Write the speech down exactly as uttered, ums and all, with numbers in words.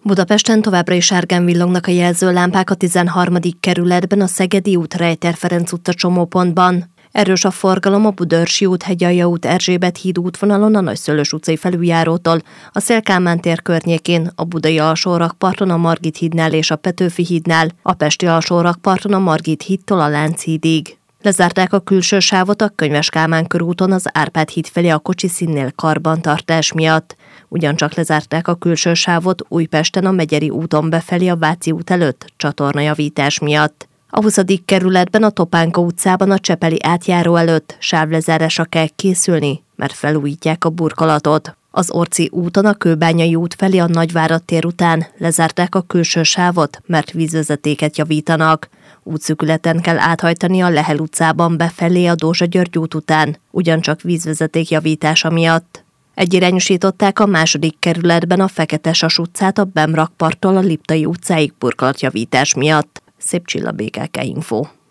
Budapesten továbbra is sárgán villognak a jelzőlámpák a tizenharmadik kerületben, a Szegedi út, Rejter Ferenc utca csomópontban. Erős a forgalom a Budaörsi út, Hegyalja út, Erzsébet híd útvonalon a Nagyszőlős utcai felüljárótól, a Széll-Kálmán tér környékén, a Budai alsórakparton a Margit hídnál és a Petőfi hídnál, a Pesti alsórakparton a Margit hídtól a Lánchídig. Lezárták a külső sávot a Könyves Kálmán körúton az Árpád híd felé a kocsiszínnél karbantartás miatt. Ugyancsak lezárták a külső sávot Újpesten a Megyeri úton befelé a Váci út előtt csatornajavítás miatt. A huszadik kerületben a Topánka utcában a Csepeli átjáró előtt sávlezárásra kell készülni, mert felújítják a burkolatot. Az Orci úton a Kőbányai út felé a Nagyvárad tér után lezárták a külső sávot, mert vízvezetéket javítanak. Útszűkületen kell áthajtani a Lehel utcában befelé a Dózsa György út után, ugyancsak vízvezeték javítása miatt. Egyirányosították a második kerületben a Fekete-Sas utcát a Bemrakparttól a Liptai utcáig burkolatjavítás miatt. Szép Csilla, bé ká ká Info.